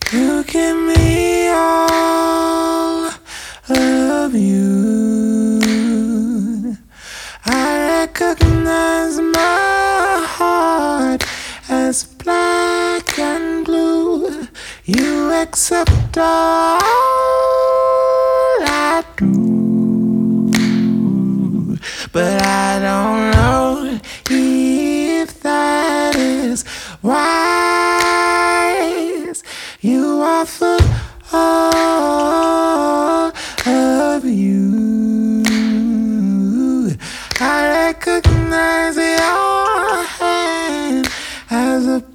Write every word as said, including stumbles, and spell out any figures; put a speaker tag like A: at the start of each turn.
A: You give me all of you. I recognize my heart as black and blue. You accept all I do, but I don't know if that is wise. You offer all